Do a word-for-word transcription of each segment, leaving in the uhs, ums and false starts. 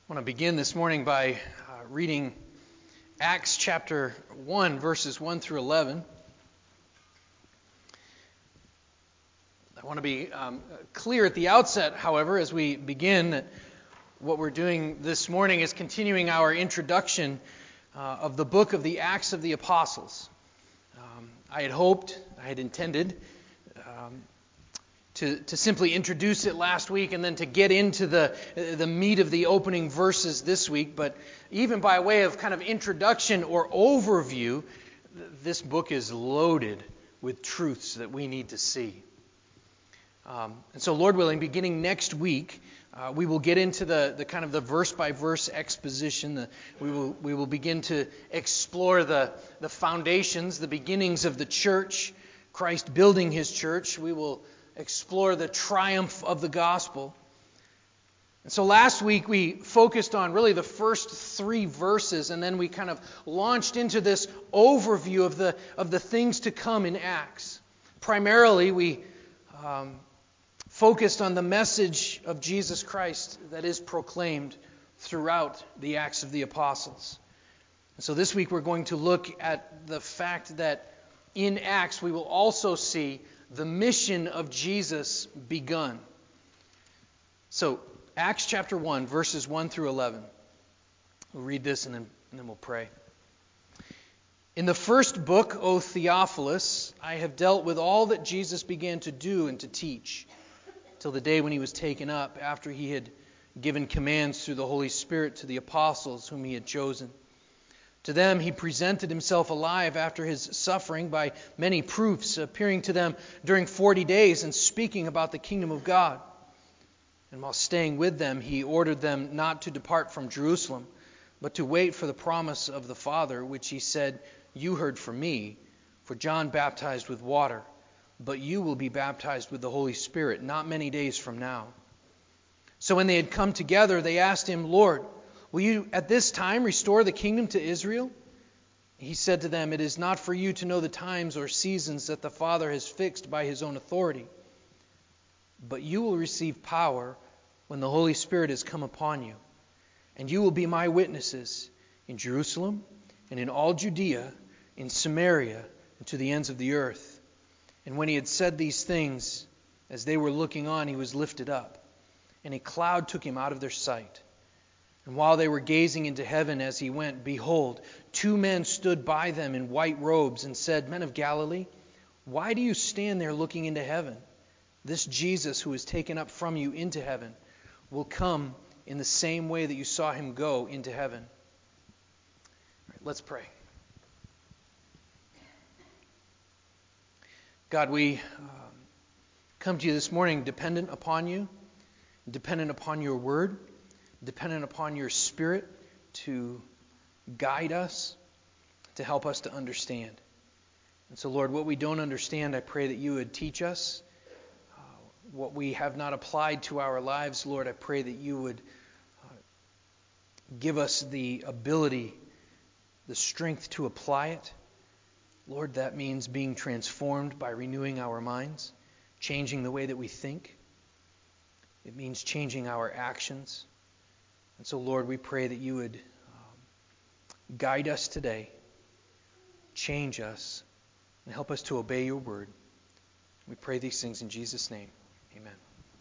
I want to begin this morning by uh, reading Acts chapter one, verses one through eleven. I want to be um, clear at the outset, however, as we begin, that what we're doing this morning is continuing our introduction uh, of the book of the Acts of the Apostles. Um, I had hoped, I had intended, um, To, to simply introduce it last week and then to get into the, the meat of the opening verses this week. But even by way of kind of introduction or overview, this book is loaded with truths that we need to see. Um, and so, Lord willing, beginning next week, uh, we will get into the, the kind of the verse-by-verse exposition. The, we will we will begin to explore the, the foundations, the beginnings of the church, Christ building His church. We will explore the triumph of the gospel. And so last week we focused on really the first three verses, and then we kind of launched into this overview of the of the things to come in Acts. Primarily we um, focused on the message of Jesus Christ that is proclaimed throughout the Acts of the Apostles. And so this week we're going to look at the fact that in Acts we will also see the mission of Jesus begun. So, Acts chapter one, verses one through eleven. We'll read this and then, and then we'll pray. In the first book, O Theophilus, I have dealt with all that Jesus began to do and to teach, till the day when he was taken up, after he had given commands through the Holy Spirit to the apostles whom he had chosen. To them he presented himself alive after his suffering by many proofs, appearing to them during forty days and speaking about the kingdom of God. And while staying with them, he ordered them not to depart from Jerusalem, but to wait for the promise of the Father, which he said, "You heard from me, for John baptized with water, but you will be baptized with the Holy Spirit not many days from now." So when they had come together, they asked him, "Lord, will you at this time restore the kingdom to Israel?" He said to them, "It is not for you to know the times or seasons that the Father has fixed by his own authority. But you will receive power when the Holy Spirit has come upon you. And you will be my witnesses in Jerusalem and in all Judea, in Samaria, and to the ends of the earth." And when he had said these things, as they were looking on, he was lifted up, and a cloud took him out of their sight. And while they were gazing into heaven as he went, behold, two men stood by them in white robes and said, "Men of Galilee, why do you stand there looking into heaven? This Jesus who is taken up from you into heaven will come in the same way that you saw him go into heaven." All right, let's pray. God, we um, come to you this morning dependent upon you, dependent upon your word, dependent upon your Spirit to guide us, to help us to understand. And so, Lord, what we don't understand, I pray that you would teach us. Uh, what we have not applied to our lives, Lord, I pray that you would uh, give us the ability, the strength to apply it. Lord, that means being transformed by renewing our minds, changing the way that we think. It means changing our actions. And so, Lord, we pray that you would um, guide us today, change us, and help us to obey your word. We pray these things in Jesus' name. Amen.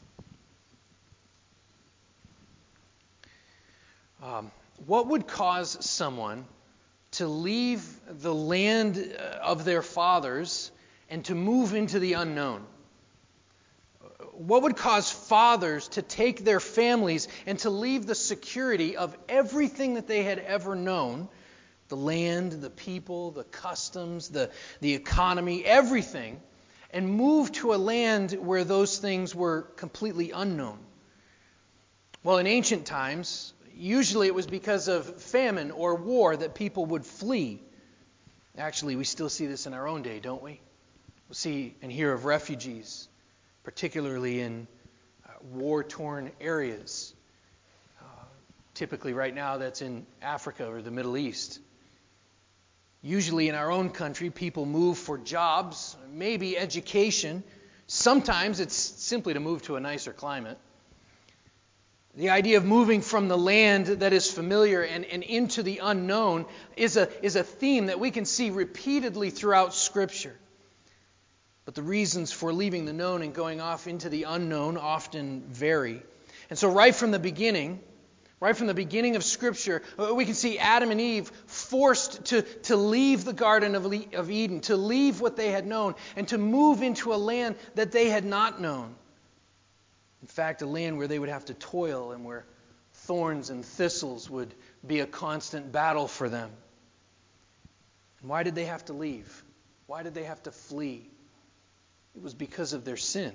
Um, what would cause someone to leave the land of their fathers and to move into the unknown? What would cause fathers to take their families and to leave the security of everything that they had ever known, the land, the people, the customs, the, the economy, everything, and move to a land where those things were completely unknown? Well, in ancient times, usually it was because of famine or war that people would flee. Actually, we still see this in our own day, don't we? We see and hear of refugees, particularly in uh, war-torn areas. Uh, typically right now that's in Africa or the Middle East. Usually in our own country, people move for jobs, maybe education. Sometimes it's simply to move to a nicer climate. The idea of moving from the land that is familiar and, and into the unknown is a, is a theme that we can see repeatedly throughout Scripture. But the reasons for leaving the known and going off into the unknown often vary. And so right from the beginning, right from the beginning of Scripture, we can see Adam and Eve forced to, to leave the Garden of, of Eden, to leave what they had known, and to move into a land that they had not known. In fact, a land where they would have to toil and where thorns and thistles would be a constant battle for them. And why did they have to leave? Why did they have to flee? It was because of their sin.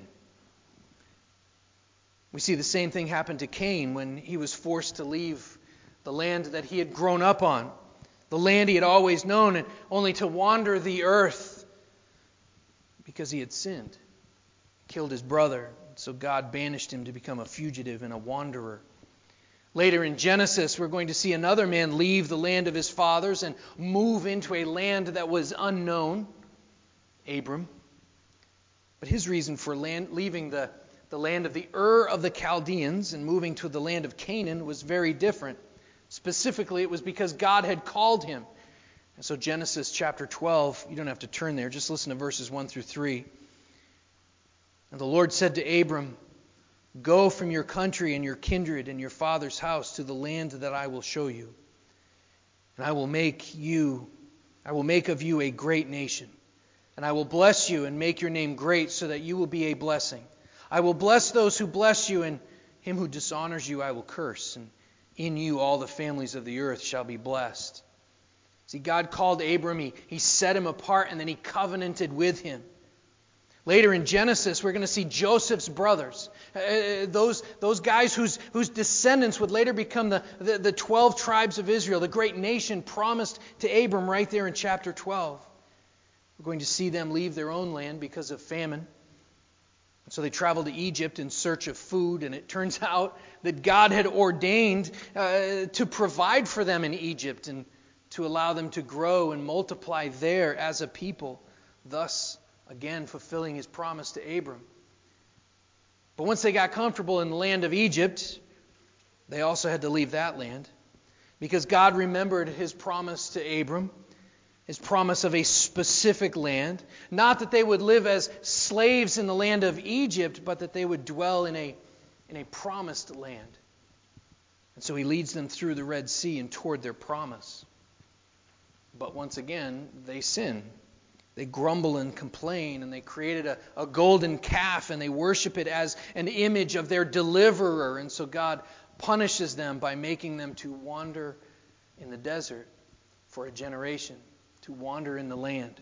We see the same thing happen to Cain when he was forced to leave the land that he had grown up on, the land he had always known, and only to wander the earth because he had sinned, killed his brother. So God banished him to become a fugitive and a wanderer. Later in Genesis, we're going to see another man leave the land of his fathers and move into a land that was unknown, Abram. But his reason for land, leaving the, the land of the Ur of the Chaldeans and moving to the land of Canaan was very different. Specifically, it was because God had called him. And so Genesis chapter twelve, you don't have to turn there, just listen to verses one through three. And the Lord said to Abram, "Go from your country and your kindred and your father's house to the land that I will show you. And I will make you, I will make of you a great nation. And I will bless you and make your name great so that you will be a blessing. I will bless those who bless you, and him who dishonors you I will curse. And in you all the families of the earth shall be blessed." See, God called Abram, he, he set him apart, and then he covenanted with him. Later in Genesis, we're going to see Joseph's brothers, uh, those, those guys whose, whose descendants would later become the, the, the twelve tribes of Israel, the great nation promised to Abram right there in chapter twelve. We're going to see them leave their own land because of famine. So they traveled to Egypt in search of food, and it turns out that God had ordained uh, to provide for them in Egypt and to allow them to grow and multiply there as a people, thus again fulfilling his promise to Abram. But once they got comfortable in the land of Egypt, they also had to leave that land because God remembered his promise to Abram, his promise of a specific land. Not that they would live as slaves in the land of Egypt, but that they would dwell in a, in a promised land. And so he leads them through the Red Sea and toward their promise. But once again, they sin. They grumble and complain, and they created a, a golden calf, and they worship it as an image of their deliverer. And so God punishes them by making them to wander in the desert for a generation, to wander in the land.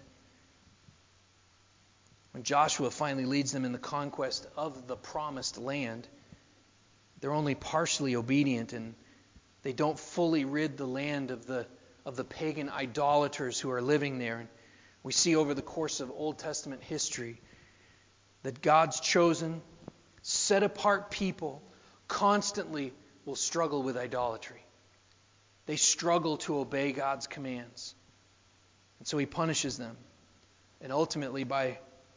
When Joshua finally leads them in the conquest of the promised land, they're only partially obedient, and they don't fully rid the land of the, of the pagan idolaters who are living there. And we see over the course of Old Testament history that God's chosen, set-apart people constantly will struggle with idolatry. They struggle to obey God's commands. And so he punishes them. And ultimately, by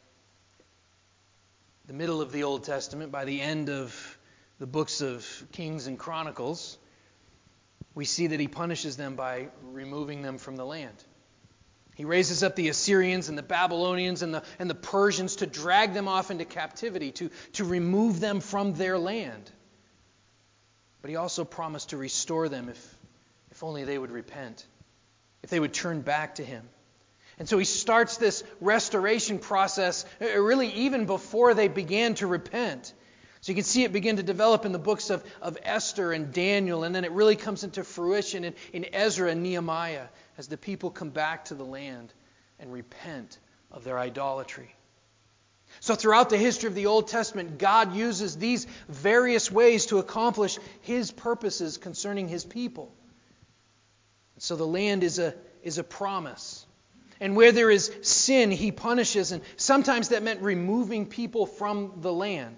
the middle of the Old Testament, by the end of the books of Kings and Chronicles, we see that he punishes them by removing them from the land. He raises up the Assyrians and the Babylonians and the, and the Persians to drag them off into captivity, to, to remove them from their land. But he also promised to restore them if, if only they would repent, if they would turn back to him. And so he starts this restoration process really even before they began to repent. So you can see it begin to develop in the books of, of Esther and Daniel, and then it really comes into fruition in, in Ezra and Nehemiah as the people come back to the land and repent of their idolatry. So throughout the history of the Old Testament, God uses these various ways to accomplish his purposes concerning his people. So the land is a, is a promise. And where there is sin, he punishes. And sometimes that meant removing people from the land.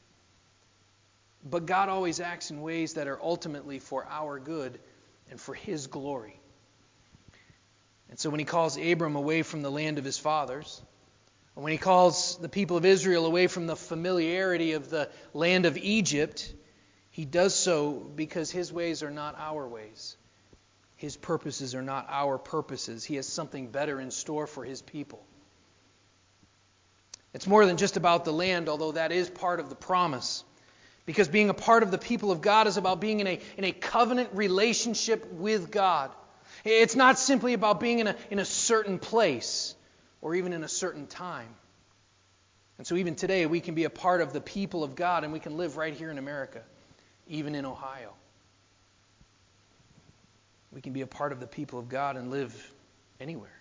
But God always acts in ways that are ultimately for our good and for his glory. And so when he calls Abram away from the land of his fathers, and when he calls the people of Israel away from the familiarity of the land of Egypt, He does so because His ways are not our ways. His purposes are not our purposes. He has something better in store for His people. It's more than just about the land, although that is part of the promise. Because being a part of the people of God is about being in a, in a covenant relationship with God. It's not simply about being in a, in a certain place or even in a certain time. And so even today we can be a part of the people of God and we can live right here in America, even in Ohio. We can be a part of the people of God and live anywhere.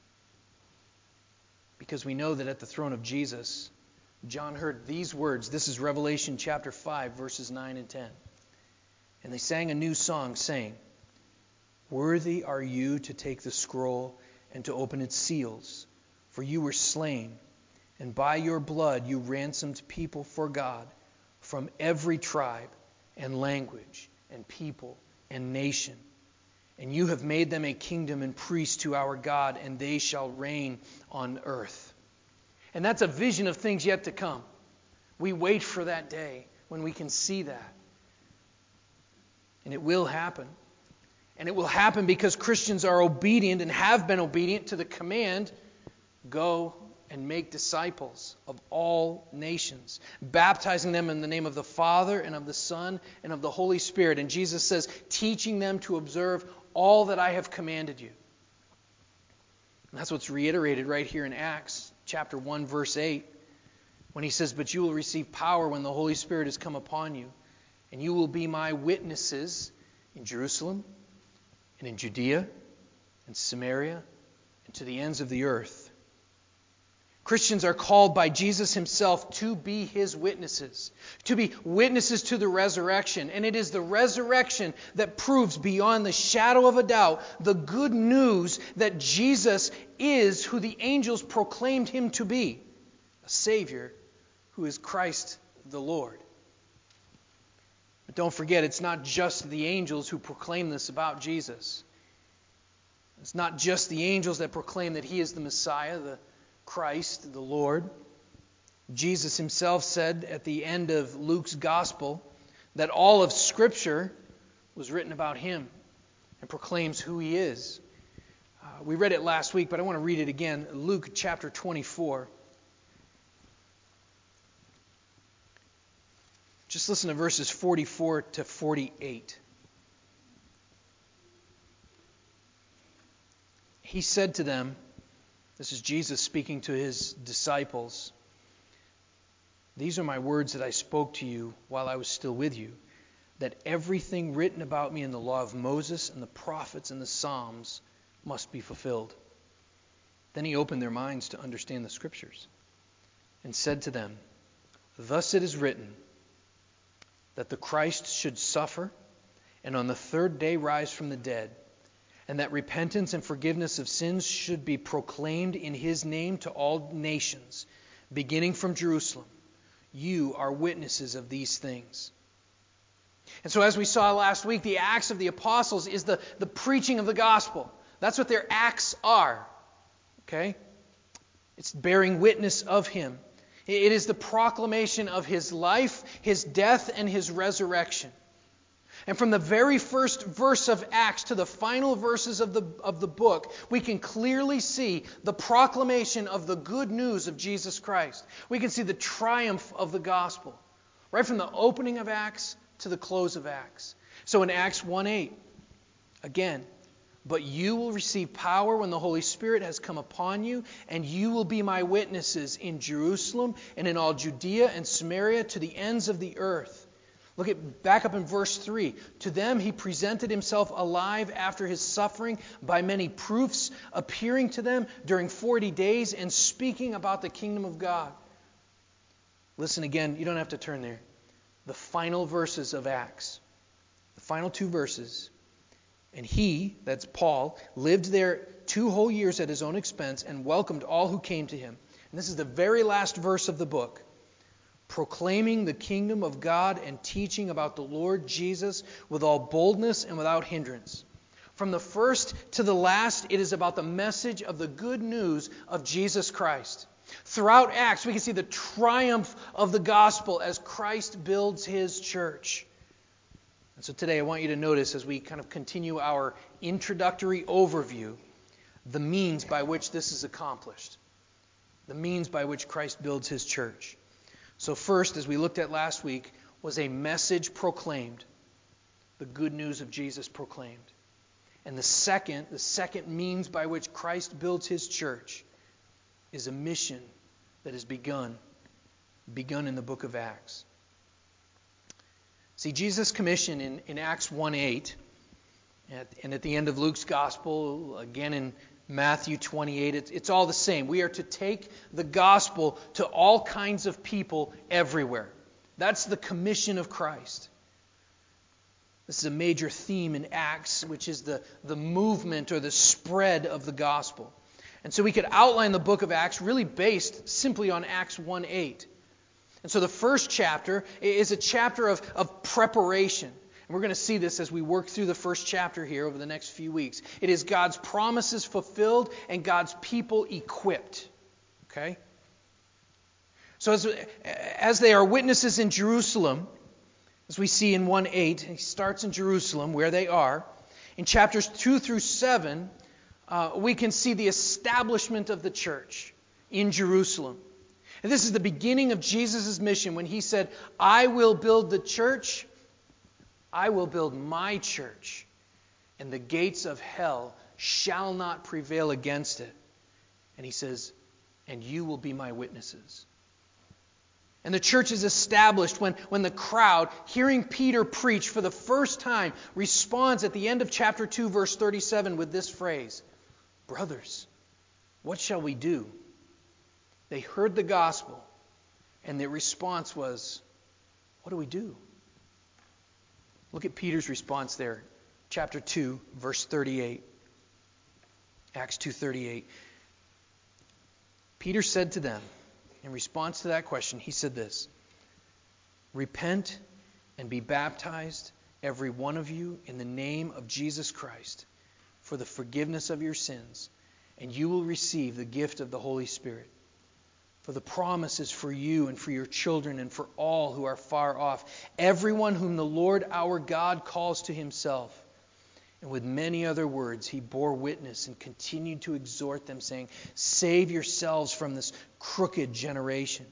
Because we know that at the throne of Jesus, John heard these words. This is Revelation chapter five, verses nine and ten. And they sang a new song, saying, "Worthy are you to take the scroll and to open its seals, for you were slain, and by your blood you ransomed people for God from every tribe and language and people and nation. And you have made them a kingdom and priests to our God, and they shall reign on earth." And that's a vision of things yet to come. We wait for that day when we can see that. And it will happen. And it will happen because Christians are obedient and have been obedient to the command, "Go and make disciples of all nations, baptizing them in the name of the Father and of the Son and of the Holy Spirit." And Jesus says, teaching them to observe all that I have commanded you. And that's what's reiterated right here in Acts chapter one, verse eight, when he says, "But you will receive power when the Holy Spirit has come upon you, and you will be my witnesses in Jerusalem and in Judea and Samaria and to the ends of the earth." Christians are called by Jesus Himself to be His witnesses, to be witnesses to the resurrection. And it is the resurrection that proves beyond the shadow of a doubt the good news that Jesus is who the angels proclaimed Him to be, a Savior who is Christ the Lord. But don't forget, it's not just the angels who proclaim this about Jesus. It's not just the angels that proclaim that He is the Messiah, the Christ, the Lord. Jesus Himself said at the end of Luke's Gospel that all of Scripture was written about Him and proclaims who He is. Uh, we read it last week, but I want to read it again. Luke chapter twenty-four. Just listen to verses forty-four to forty-eight. He said to them, this is Jesus speaking to His disciples, "These are my words that I spoke to you while I was still with you, that everything written about me in the law of Moses and the prophets and the Psalms must be fulfilled." Then He opened their minds to understand the Scriptures and said to them, "Thus it is written, that the Christ should suffer and on the third day rise from the dead, and that repentance and forgiveness of sins should be proclaimed in His name to all nations, beginning from Jerusalem. You are witnesses of these things." And so as we saw last week, the Acts of the Apostles is the, the preaching of the gospel. That's what their acts are. Okay? It's bearing witness of Him. It is the proclamation of His life, His death, and His resurrection. And from the very first verse of Acts to the final verses of the, of the book, we can clearly see the proclamation of the good news of Jesus Christ. We can see the triumph of the gospel, right from the opening of Acts to the close of Acts. So in Acts one eight, again, "But you will receive power when the Holy Spirit has come upon you, and you will be my witnesses in Jerusalem and in all Judea and Samaria to the ends of the earth." Look at back up in verse three. "To them He presented Himself alive after His suffering by many proofs, appearing to them during forty days and speaking about the kingdom of God." Listen again, you don't have to turn there. The final verses of Acts. The final two verses. "And He," that's Paul, "lived there two whole years at His own expense and welcomed all who came to Him." And this is the very last verse of the book. "Proclaiming the kingdom of God and teaching about the Lord Jesus with all boldness and without hindrance." From the first to the last, it is about the message of the good news of Jesus Christ. Throughout Acts, we can see the triumph of the gospel as Christ builds His church. And so today I want you to notice, as we kind of continue our introductory overview, the means by which this is accomplished. The means by which Christ builds his church. So first, as we looked at last week, was a message proclaimed. The good news of Jesus proclaimed. And the second, the second means by which Christ builds his church is a mission that is begun, begun in the book of Acts. See, Jesus' commission in, in Acts one eight, at, and at the end of Luke's gospel, again in Matthew twenty-eight, it's, it's all the same. We are to take the gospel to all kinds of people everywhere. That's the commission of Christ. This is a major theme in Acts, which is the, the movement or the spread of the gospel. And so we could outline the book of Acts really based simply on Acts one eight. And so the first chapter is a chapter of, of preparation. And we're going to see this as we work through the first chapter here over the next few weeks. It is God's promises fulfilled and God's people equipped. Okay? So as, as they are witnesses in Jerusalem, as we see in one eight, he starts in Jerusalem where they are. In chapters two through seven, uh, we can see the establishment of the church in Jerusalem. And this is the beginning of Jesus' mission when he said, I will build the church, I will build my church, and the gates of hell shall not prevail against it. And he says, and you will be my witnesses. And the church is established when, when the crowd, hearing Peter preach for the first time, responds at the end of chapter two, verse thirty-seven with this phrase, brothers, what shall we do? They heard the gospel, and their response was, what do we do? Look at Peter's response there, chapter two, verse thirty-eight. Acts two thirty-eight. Peter said to them, in response to that question, he said this, repent and be baptized, every one of you, in the name of Jesus Christ, for the forgiveness of your sins, and you will receive the gift of the Holy Spirit. For the promise is for you and for your children and for all who are far off, everyone whom the Lord our God calls to himself. And with many other words, he bore witness and continued to exhort them, saying, save yourselves from this crooked generation.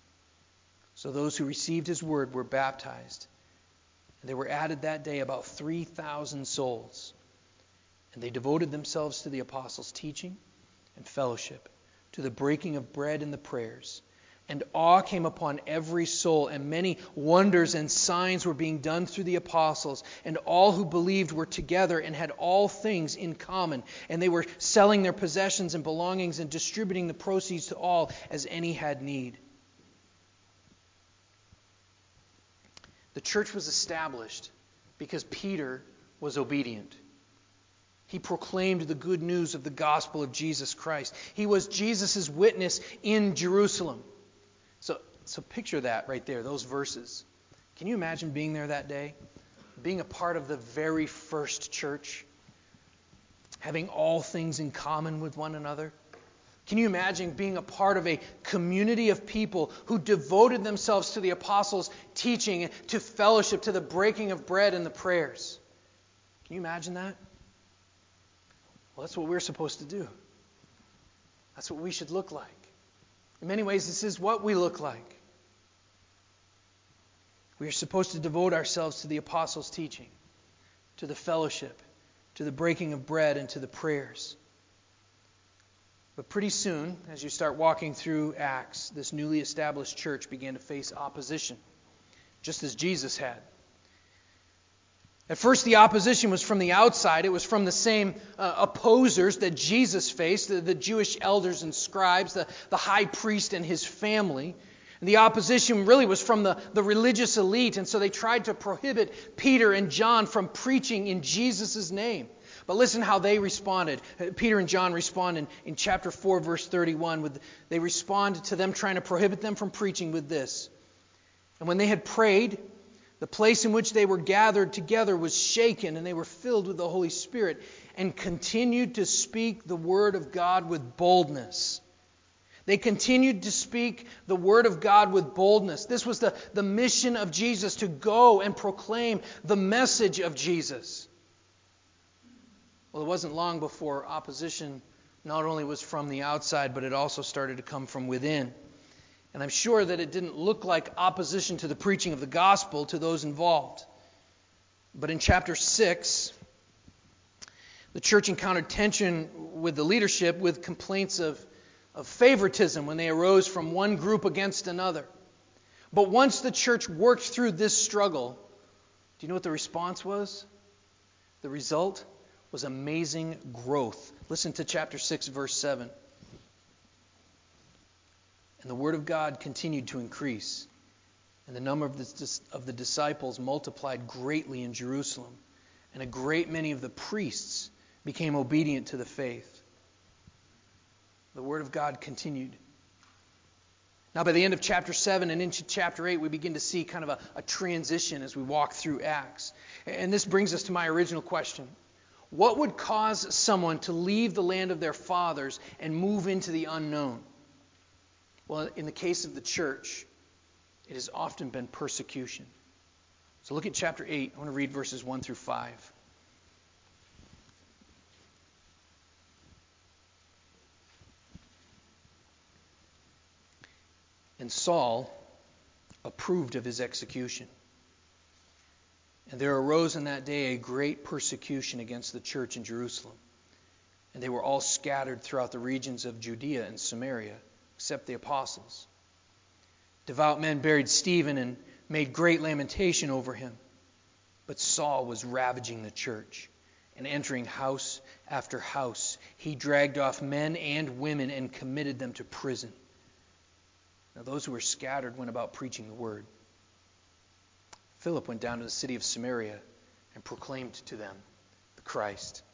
So those who received his word were baptized. And there were added that day about three thousand souls. And they devoted themselves to the apostles' teaching and fellowship, to the breaking of bread and the prayers. And awe came upon every soul, and many wonders and signs were being done through the apostles. And all who believed were together and had all things in common. And they were selling their possessions and belongings and distributing the proceeds to all as any had need. The church was established because Peter was obedient. He proclaimed the good news of the gospel of Jesus Christ. He was Jesus' witness in Jerusalem. So, so picture that right there, those verses. Can you imagine being there that day? Being a part of the very first church? Having all things in common with one another? Can you imagine being a part of a community of people who devoted themselves to the apostles' teaching, to fellowship, to the breaking of bread and the prayers? Can you imagine that? Well, that's what we're supposed to do. That's what we should look like. In many ways, this is what we look like. We are supposed to devote ourselves to the apostles' teaching, to the fellowship, to the breaking of bread, and to the prayers. But pretty soon, as you start walking through Acts, this newly established church began to face opposition, just as Jesus had. At first, the opposition was from the outside. It was from the same uh, opposers that Jesus faced, the, the Jewish elders and scribes, the, the high priest and his family. And the opposition really was from the, the religious elite, and so they tried to prohibit Peter and John from preaching in Jesus' name. But listen how they responded. Peter and John respond in, in chapter four, verse thirty-one. With, they respond to them trying to prohibit them from preaching with this. And when they had prayed, the place in which they were gathered together was shaken, and they were filled with the Holy Spirit and continued to speak the word of God with boldness. They continued to speak the word of God with boldness. This was the, the mission of Jesus, to go and proclaim the message of Jesus. Well, it wasn't long before opposition not only was from the outside, but it also started to come from within. And I'm sure that it didn't look like opposition to the preaching of the gospel to those involved. But in chapter six, the church encountered tension with the leadership, with complaints of, of favoritism when they arose from one group against another. But once the church worked through this struggle, do you know what the response was? The result was amazing growth. Listen to chapter six, verse seven. And the word of God continued to increase, and the number of the, of the disciples multiplied greatly in Jerusalem, and a great many of the priests became obedient to the faith. The word of God continued. Now, by the end of chapter seven and into chapter eight, we begin to see kind of a, a transition as we walk through Acts. And this brings us to my original question. What would cause someone to leave the land of their fathers and move into the unknown? Well, in the case of the church, it has often been persecution. So look at chapter eight. I want to read verses one through five. And Saul approved of his execution. And there arose in that day a great persecution against the church in Jerusalem. And they were all scattered throughout the regions of Judea and Samaria, except the apostles. Devout men buried Stephen and made great lamentation over him. But Saul was ravaging the church, and entering house after house, he dragged off men and women and committed them to prison. Now those who were scattered went about preaching the word. Philip went down to the city of Samaria and proclaimed to them the Christ.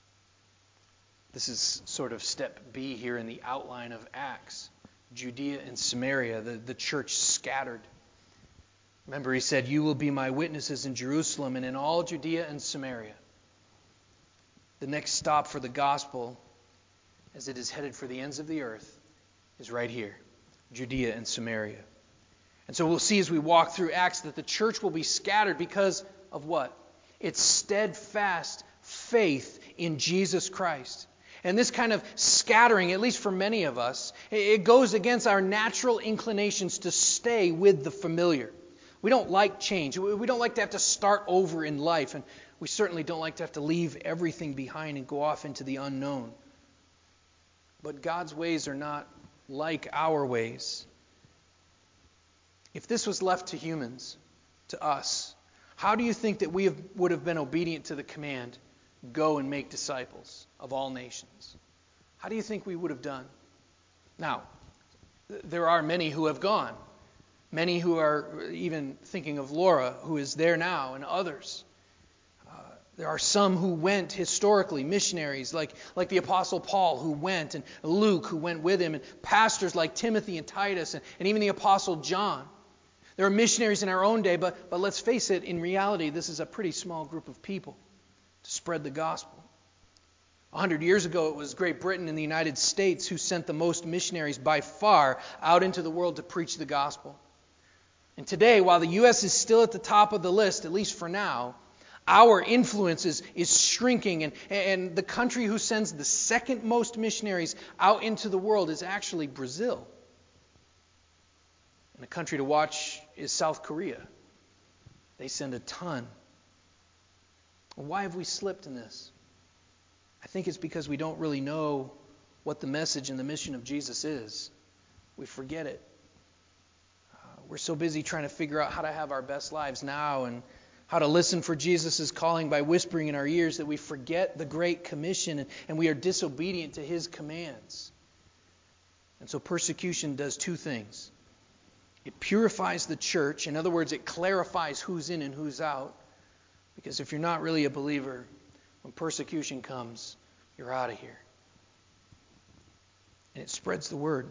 This is sort of step B here in the outline of Acts. Judea and Samaria, the, the church scattered. Remember, he said, "You will be my witnesses in Jerusalem and in all Judea and Samaria." The next stop for the gospel, as it is headed for the ends of the earth, is right here, Judea and Samaria. And so we'll see as we walk through Acts that the church will be scattered because of what? Its steadfast faith in Jesus Christ. And this kind of scattering, at least for many of us, it goes against our natural inclinations to stay with the familiar. We don't like change. We don't like to have to start over in life. And we certainly don't like to have to leave everything behind and go off into the unknown. But God's ways are not like our ways. If this was left to humans, to us, how do you think that we have, would have been obedient to the command, "Go and make disciples of all nations"? How do you think we would have done? Now, there are many who have gone. Many who are even thinking of Laura, who is there now, and others. Uh, there are some who went historically, missionaries like, like the Apostle Paul who went, and Luke who went with him, and pastors like Timothy and Titus, and, and even the Apostle John. There are missionaries in our own day, but, but let's face it, in reality, this is a pretty small group of people to spread the gospel. A hundred years ago, it was Great Britain and the United States who sent the most missionaries by far out into the world to preach the gospel. And today, while the U S is still at the top of the list, at least for now, our influence is, is shrinking. And, and the country who sends the second most missionaries out into the world is actually Brazil. And the country to watch is South Korea. They send a ton. Why have we slipped in this? I think it's because we don't really know what the message and the mission of Jesus is. We forget it. Uh, we're so busy trying to figure out how to have our best lives now and how to listen for Jesus' calling by whispering in our ears that we forget the Great Commission and, and we are disobedient to His commands. And so persecution does two things. It purifies the church. In other words, it clarifies who's in and who's out. Because if you're not really a believer, when persecution comes, you're out of here. And it spreads the word.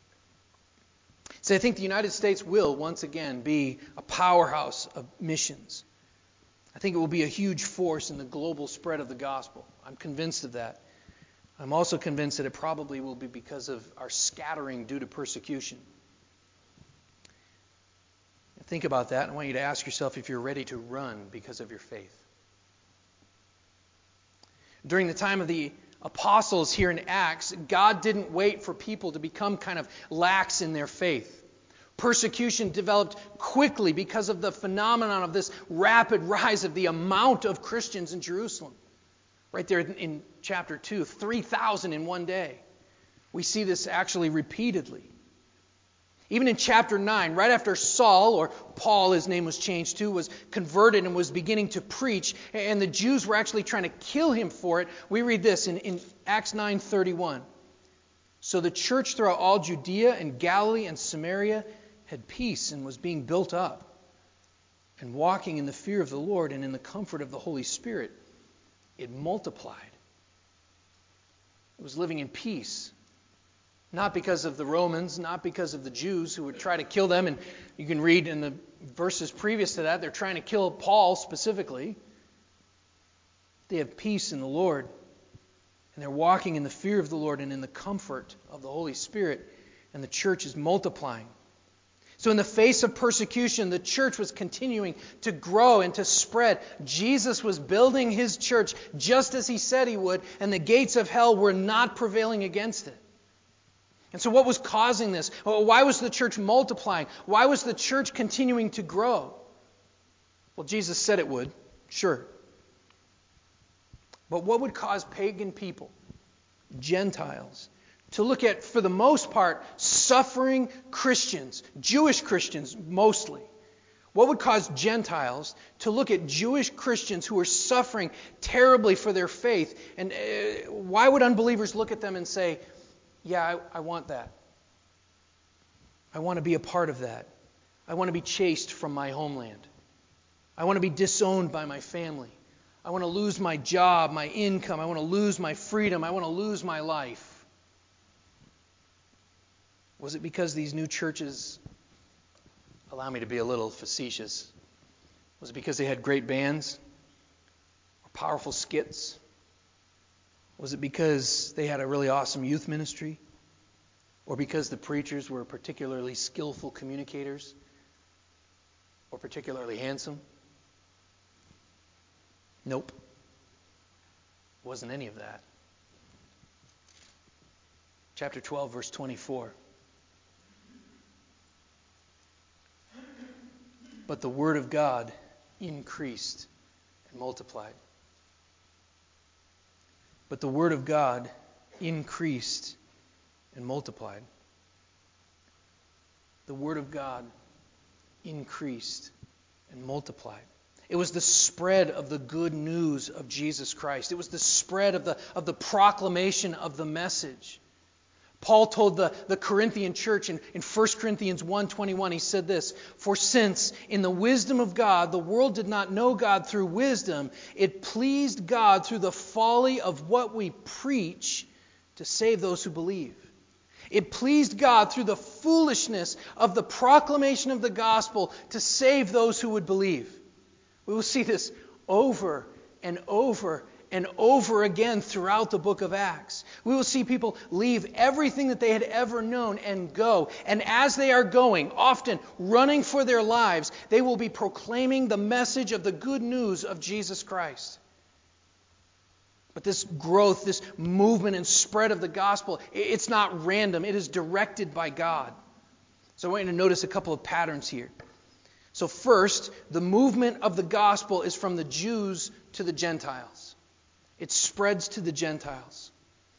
So I think the United States will once again be a powerhouse of missions. I think it will be a huge force in the global spread of the gospel. I'm convinced of that. I'm also convinced that it probably will be because of our scattering due to persecution. Think about that. I want you to ask yourself if you're ready to run because of your faith. During the time of the apostles here in Acts, God didn't wait for people to become kind of lax in their faith. Persecution developed quickly because of the phenomenon of this rapid rise of the amount of Christians in Jerusalem. Right there in chapter two, three thousand in one day. We see this actually repeatedly. Even in chapter nine, right after Saul, or Paul, his name was changed to, was converted and was beginning to preach, and the Jews were actually trying to kill him for it, we read this in, in Acts nine thirty-one. So the church throughout all Judea and Galilee and Samaria had peace and was being built up, and walking in the fear of the Lord and in the comfort of the Holy Spirit. It multiplied. It was living in peace. Not because of the Romans, not because of the Jews who would try to kill them. And you can read in the verses previous to that, they're trying to kill Paul specifically. They have peace in the Lord. And they're walking in the fear of the Lord and in the comfort of the Holy Spirit. And the church is multiplying. So in the face of persecution, the church was continuing to grow and to spread. Jesus was building his church just as he said he would, and the gates of hell were not prevailing against it. And so what was causing this? Why was the church multiplying? Why was the church continuing to grow? Well, Jesus said it would, sure. But what would cause pagan people, Gentiles, to look at, for the most part, suffering Christians, Jewish Christians mostly? What would cause Gentiles to look at Jewish Christians who are suffering terribly for their faith? And uh, why would unbelievers look at them and say, yeah, I, I want that. I want to be a part of that. I want to be chased from my homeland. I want to be disowned by my family. I want to lose my job, my income. I want to lose my freedom. I want to lose my life. Was it because these new churches, allow me to be a little facetious, was it because they had great bands or powerful skits? Was it because they had a really awesome youth ministry? Or because the preachers were particularly skillful communicators? Or particularly handsome? Nope. It wasn't any of that. Chapter twelve, verse twenty-four. But the word of God increased and multiplied. But the word of God increased and multiplied. The word of God increased and multiplied. It was the spread of the good news of Jesus Christ. It was the spread of the, of the proclamation of the message. Paul told the, the Corinthian church in, in First Corinthians one twenty-one, he said this, "For since in the wisdom of God the world did not know God through wisdom, it pleased God through the folly of what we preach to save those who believe. It pleased God through the foolishness of the proclamation of the gospel to save those who would believe." We will see this over and over and over again throughout the book of Acts. We will see people leave everything that they had ever known and go. And as they are going, often running for their lives, they will be proclaiming the message of the good news of Jesus Christ. But this growth, this movement and spread of the gospel, it's not random. It is directed by God. So I want you to notice a couple of patterns here. So first, the movement of the gospel is from the Jews to the Gentiles. It spreads to the Gentiles.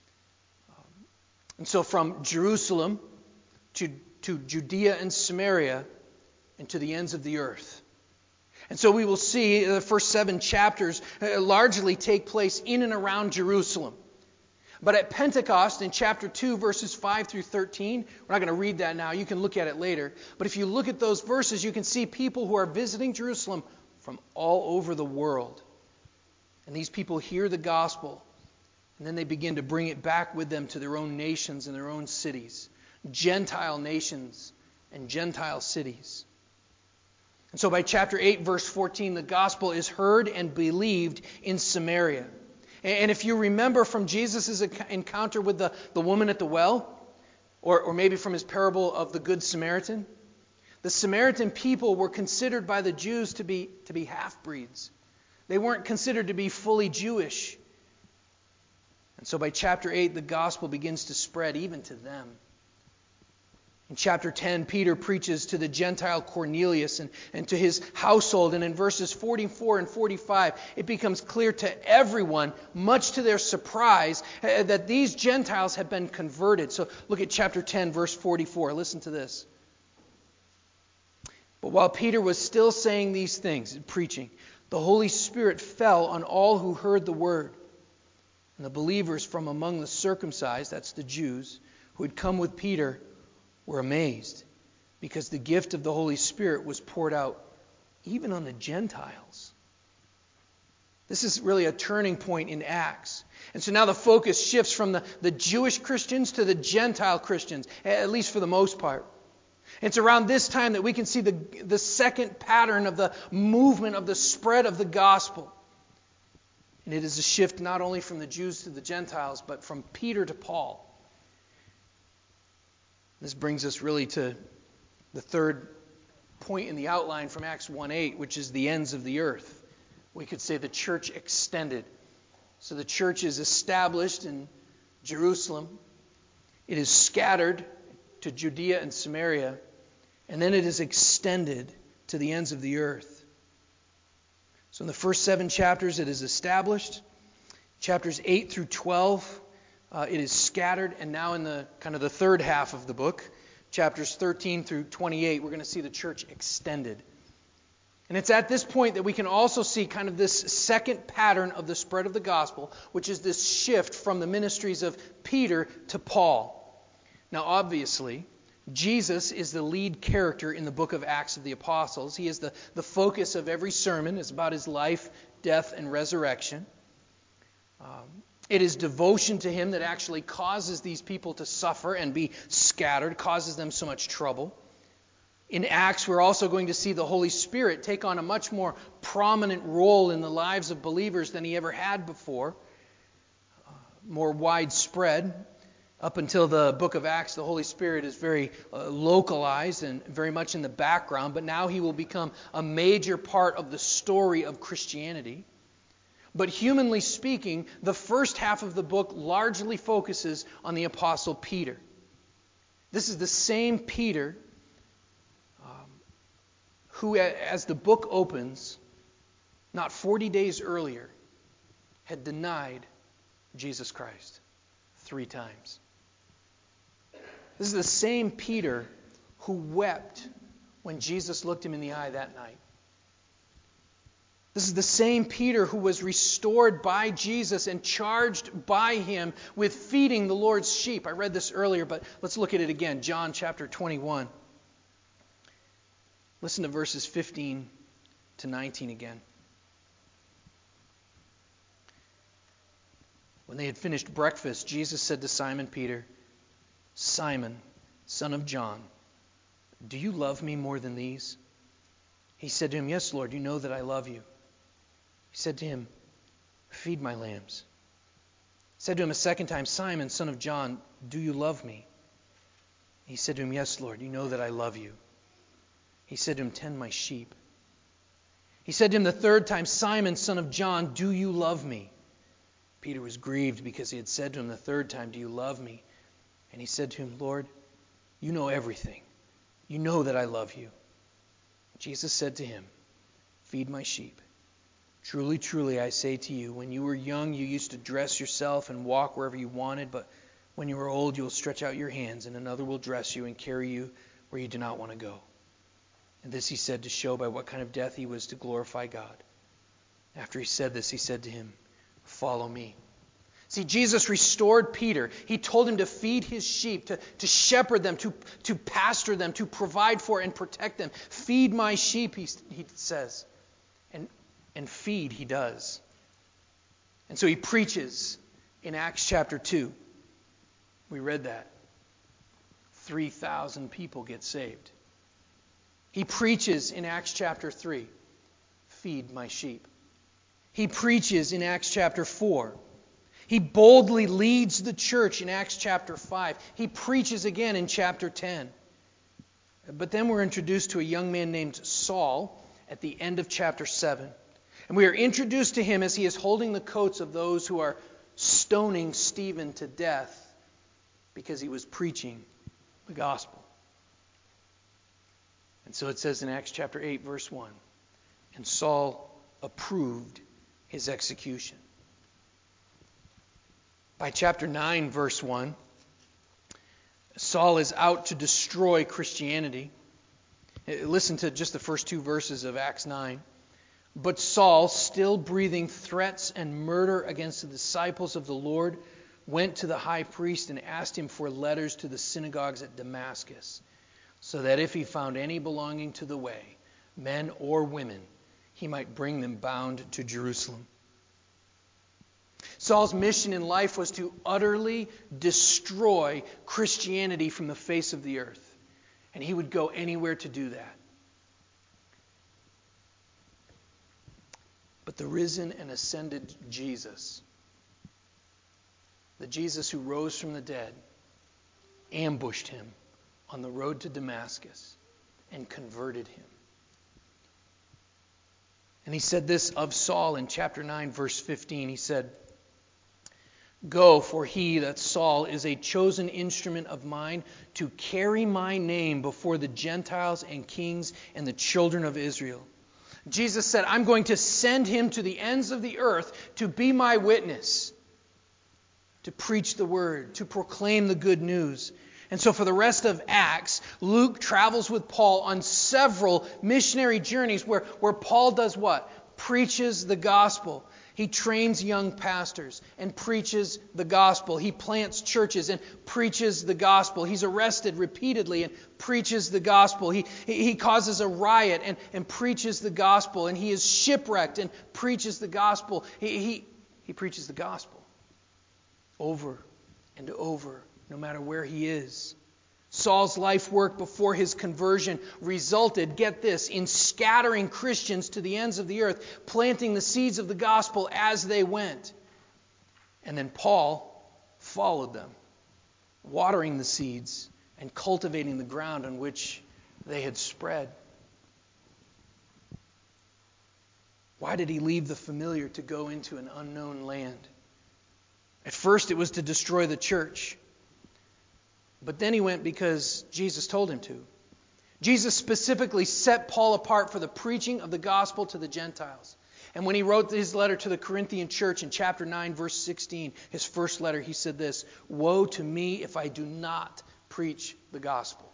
And so from Jerusalem to, to Judea and Samaria and to the ends of the earth. And so we will see the first seven chapters largely take place in and around Jerusalem. But at Pentecost, in chapter two, verses five through thirteen, we're not going to read that now. You can look at it later. But if you look at those verses, you can see people who are visiting Jerusalem from all over the world. And these people hear the gospel, and then they begin to bring it back with them to their own nations and their own cities. Gentile nations and Gentile cities. And so by chapter eight, verse fourteen, the gospel is heard and believed in Samaria. And if you remember from Jesus' encounter with the, the woman at the well, or, or maybe from his parable of the Good Samaritan, the Samaritan people were considered by the Jews to be, to be half-breeds. They weren't considered to be fully Jewish. And so by chapter eight, the gospel begins to spread even to them. In chapter ten, Peter preaches to the Gentile Cornelius and, and to his household. And in verses forty-four and forty-five, it becomes clear to everyone, much to their surprise, that these Gentiles have been converted. So look at chapter ten, verse forty-four. Listen to this. But while Peter was still saying these things, preaching, the Holy Spirit fell on all who heard the word. And the believers from among the circumcised, that's the Jews, who had come with Peter, were amazed, because the gift of the Holy Spirit was poured out even on the Gentiles. This is really a turning point in Acts. And so now the focus shifts from the, the Jewish Christians to the Gentile Christians, at least for the most part. It's around this time that we can see the, the second pattern of the movement of the spread of the gospel. And it is a shift not only from the Jews to the Gentiles, but from Peter to Paul. This brings us really to the third point in the outline from Acts one eight, which is the ends of the earth. We could say the church extended. So the church is established in Jerusalem. It is scattered to Judea and Samaria. And then it is extended to the ends of the earth. So in the first seven chapters, it is established. Chapters eight through twelve, Uh, it is scattered, and now in the kind of the third half of the book, chapters thirteen through twenty-eight, we're going to see the church extended. And it's at this point that we can also see kind of this second pattern of the spread of the gospel, which is this shift from the ministries of Peter to Paul. Now, obviously, Jesus is the lead character in the book of Acts of the Apostles. He is the, the focus of every sermon. It's about his life, death, and resurrection. Um, It is devotion to him that actually causes these people to suffer and be scattered, causes them so much trouble. In Acts, we're also going to see the Holy Spirit take on a much more prominent role in the lives of believers than he ever had before, uh, more widespread. Up until the book of Acts, the Holy Spirit is very uh, localized and very much in the background, but now he will become a major part of the story of Christianity. But humanly speaking, the first half of the book largely focuses on the Apostle Peter. This is the same Peter um, who, as the book opens, not forty days earlier, had denied Jesus Christ three times. This is the same Peter who wept when Jesus looked him in the eye that night. This is the same Peter who was restored by Jesus and charged by him with feeding the Lord's sheep. I read this earlier, but let's look at it again. John chapter twenty-one. Listen to verses fifteen to nineteen again. When they had finished breakfast, Jesus said to Simon Peter, "Simon, son of John, do you love me more than these?" He said to him, "Yes, Lord, you know that I love you." He said to him, "Feed my lambs." He said to him a second time, "Simon, son of John, do you love me?" He said to him, "Yes, Lord, you know that I love you." He said to him, "Tend my sheep." He said to him the third time, "Simon, son of John, do you love me?" Peter was grieved because he had said to him the third time, "Do you love me?" And he said to him, "Lord, you know everything. You know that I love you." Jesus said to him, "Feed my sheep. Truly, truly, I say to you, when you were young, you used to dress yourself and walk wherever you wanted, but when you are old, you will stretch out your hands, and another will dress you and carry you where you do not want to go." And this he said to show by what kind of death he was to glorify God. After he said this, he said to him, "Follow me." See, Jesus restored Peter. He told him to feed his sheep, to, to shepherd them, to, to pastor them, to provide for and protect them. Feed my sheep, he, he says. And, and feed he does. And so he preaches in Acts chapter two. We read that. three thousand people get saved. He preaches in Acts chapter three. Feed my sheep. He preaches in Acts chapter four. He boldly leads the church in Acts chapter five. He preaches again in chapter ten. But then we're introduced to a young man named Saul at the end of chapter seven. And we are introduced to him as he is holding the coats of those who are stoning Stephen to death because he was preaching the gospel. And so it says in Acts chapter eight, verse one, and Saul approved his execution. By chapter nine, verse one, Saul is out to destroy Christianity. Listen to just the first two verses of Acts nine. But Saul, still breathing threats and murder against the disciples of the Lord, went to the high priest and asked him for letters to the synagogues at Damascus, so that if he found any belonging to the way, men or women, he might bring them bound to Jerusalem. Saul's mission in life was to utterly destroy Christianity from the face of the earth. And he would go anywhere to do that. But the risen and ascended Jesus, the Jesus who rose from the dead, ambushed him on the road to Damascus and converted him. And he said this of Saul in chapter nine, verse fifteen. He said, "Go, for he," that's Saul, "is a chosen instrument of mine to carry my name before the Gentiles and kings and the children of Israel." Jesus said, I'm going to send him to the ends of the earth to be my witness, to preach the word, to proclaim the good news. And so for the rest of Acts, Luke travels with Paul on several missionary journeys where, where Paul does what? Preaches the gospel. He trains young pastors and preaches the gospel. He plants churches and preaches the gospel. He's arrested repeatedly and preaches the gospel. He, he causes a riot and, and preaches the gospel. And he is shipwrecked and preaches the gospel. He, he, he preaches the gospel over and over, no matter where he is. Saul's life work before his conversion resulted, get this, in scattering Christians to the ends of the earth, planting the seeds of the gospel as they went. And then Paul followed them, watering the seeds and cultivating the ground on which they had spread. Why did he leave the familiar to go into an unknown land? At first it was to destroy the church. But then he went because Jesus told him to. Jesus specifically set Paul apart for the preaching of the gospel to the Gentiles. And when he wrote his letter to the Corinthian church in chapter nine, verse sixteen, his first letter, he said this, "Woe to me if I do not preach the gospel."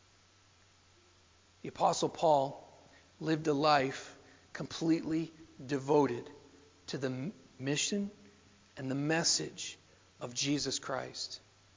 The Apostle Paul lived a life completely devoted to the mission and the message of Jesus Christ.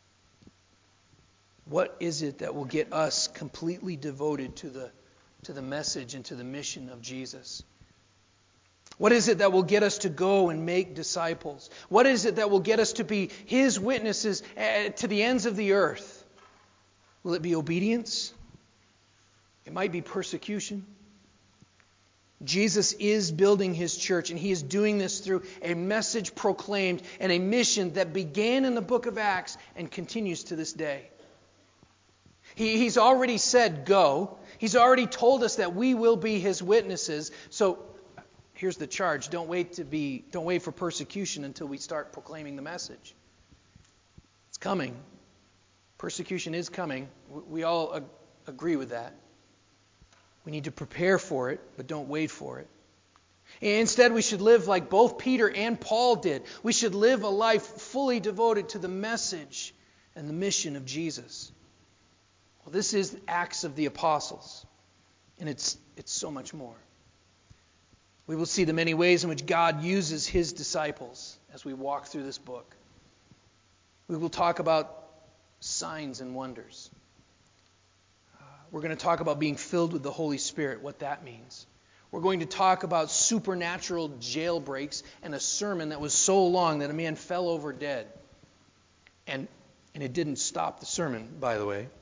What is it that will get us completely devoted to the, to the message and to the mission of Jesus? What is it that will get us to go and make disciples? What is it that will get us to be his witnesses to the ends of the earth? Will it be obedience? It might be persecution. Jesus is building his church, and he is doing this through a message proclaimed and a mission that began in the book of Acts and continues to this day. He, he's already said, go. He's already told us that we will be his witnesses. So here's the charge. Don't wait to be, don't wait for persecution until we start proclaiming the message. It's coming. Persecution is coming. We all ag- agree with that. We need to prepare for it, but don't wait for it. Instead, we should live like both Peter and Paul did. We should live a life fully devoted to the message and the mission of Jesus. Well, this is Acts of the Apostles, and it's it's so much more. We will see the many ways in which God uses his disciples as we walk through this book. We will talk about signs and wonders. Uh, we're going to talk about being filled with the Holy Spirit, what that means. We're going to talk about supernatural jailbreaks and a sermon that was so long that a man fell over dead. And, and it didn't stop the sermon, by the way.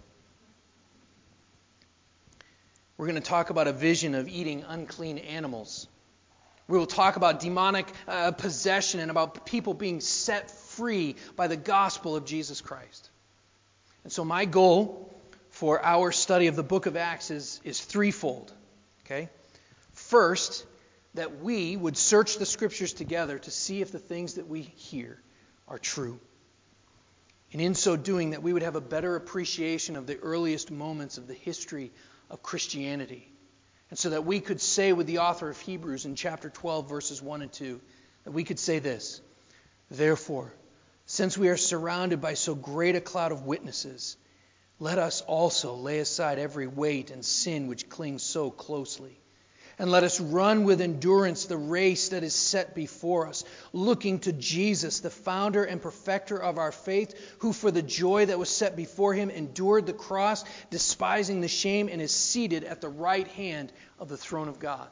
We're going to talk about a vision of eating unclean animals. We will talk about demonic uh, possession and about people being set free by the gospel of Jesus Christ. And so my goal for our study of the book of Acts is, is threefold. Okay? First, that we would search the Scriptures together to see if the things that we hear are true. And in so doing, that we would have a better appreciation of the earliest moments of the history of Christianity. And so that we could say with the author of Hebrews in chapter twelve, verses one and two, that we could say this: Therefore, since we are surrounded by so great a cloud of witnesses, let us also lay aside every weight and sin which clings so closely. And let us run with endurance the race that is set before us, looking to Jesus, the founder and perfecter of our faith, who for the joy that was set before him endured the cross, despising the shame, and is seated at the right hand of the throne of God.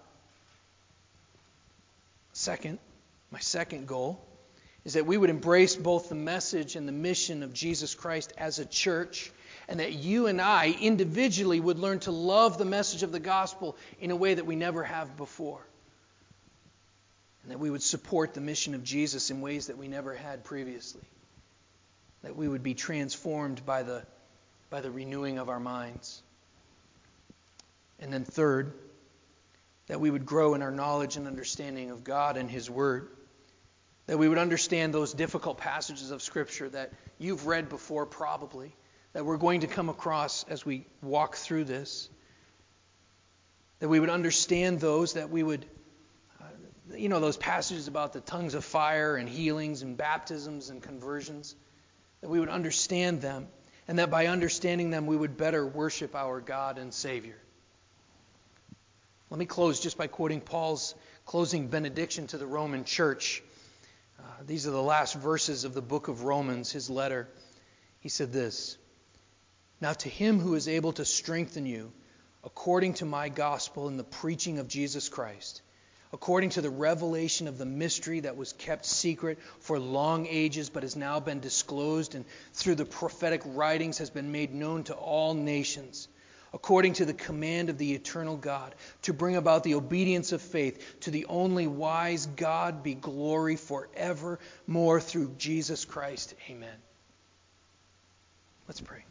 Second, my second goal is that we would embrace both the message and the mission of Jesus Christ as a church, and that you and I individually would learn to love the message of the gospel in a way that we never have before. And that we would support the mission of Jesus in ways that we never had previously. That we would be transformed by the, by the renewing of our minds. And then third, that we would grow in our knowledge and understanding of God and His Word. That we would understand those difficult passages of Scripture that you've read before probably, that we're going to come across as we walk through this. That we would understand those, that we would, uh, you know, those passages about the tongues of fire and healings and baptisms and conversions, that we would understand them, and that by understanding them we would better worship our God and Savior. Let me close just by quoting Paul's closing benediction to the Roman church. Uh, these are the last verses of the book of Romans, his letter. He said this: Now to him who is able to strengthen you, according to my gospel and the preaching of Jesus Christ, according to the revelation of the mystery that was kept secret for long ages but has now been disclosed and through the prophetic writings has been made known to all nations, according to the command of the eternal God, to bring about the obedience of faith, to the only wise God be glory forevermore through Jesus Christ. Amen. Let's pray.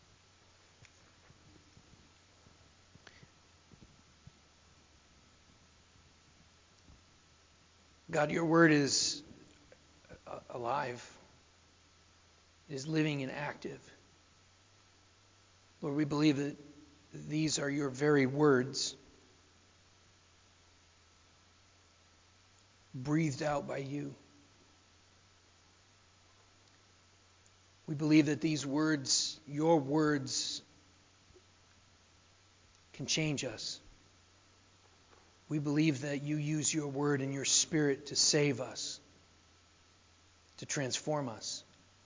God, your word is alive, it is living and active. Lord, we believe that these are your very words, breathed out by you. We believe that these words, your words, can change us. We believe that you use your word and your spirit to save us, to transform us.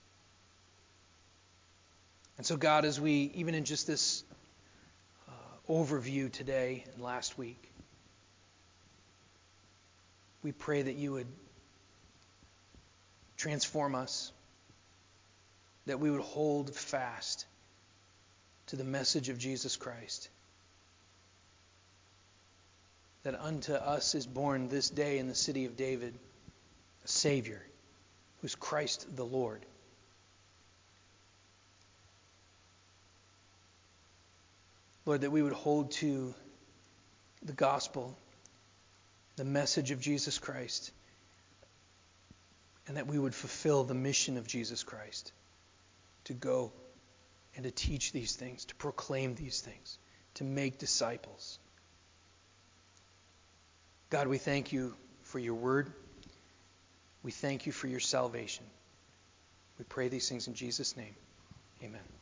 And so, God, as we, even in just this uh, overview today and last week, we pray that you would transform us, that we would hold fast to the message of Jesus Christ. That unto us is born this day in the city of David a Savior, who's Christ the Lord. Lord, that we would hold to the gospel, the message of Jesus Christ, and that we would fulfill the mission of Jesus Christ, to go and to teach these things, to proclaim these things, to make disciples. God, we thank you for your word. We thank you for your salvation. We pray these things in Jesus' name. Amen.